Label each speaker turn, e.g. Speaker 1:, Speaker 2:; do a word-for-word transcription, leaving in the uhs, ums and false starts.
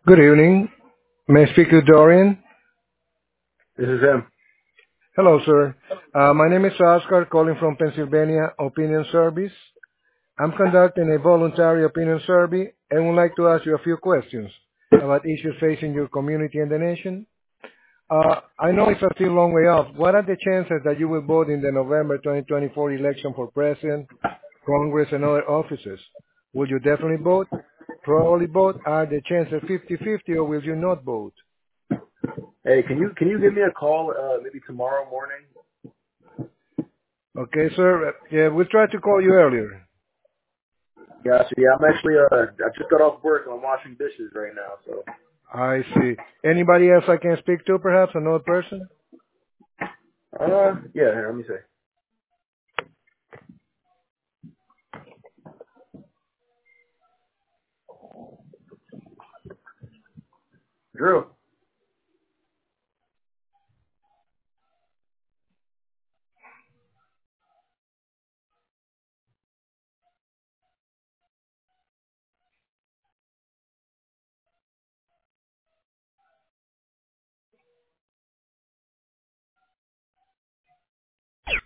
Speaker 1: Good evening. May I speak to Dorian?
Speaker 2: This is him.
Speaker 1: Hello, sir. Uh, my name is Oscar, calling from Pennsylvania Opinion Service. I'm conducting a voluntary opinion survey and would like to ask you a few questions about issues facing your community and the nation. Uh, I know it's a still long way off. What are the chances that you will vote in the November twenty twenty-four election for president, Congress, and other offices? Will you definitely vote? Probably vote? Are the chances fifty-fifty, or will you not vote?
Speaker 2: Hey, can you can you give me a call uh, maybe tomorrow morning?
Speaker 1: Okay, sir. Uh, Yeah, we tried to call you earlier.
Speaker 2: Gotcha. Yeah, I'm actually uh I just got off work and I'm washing dishes right now. So
Speaker 1: I see. Anybody else I can speak to, perhaps? Another person?
Speaker 2: uh yeah, here, let me see. Drew.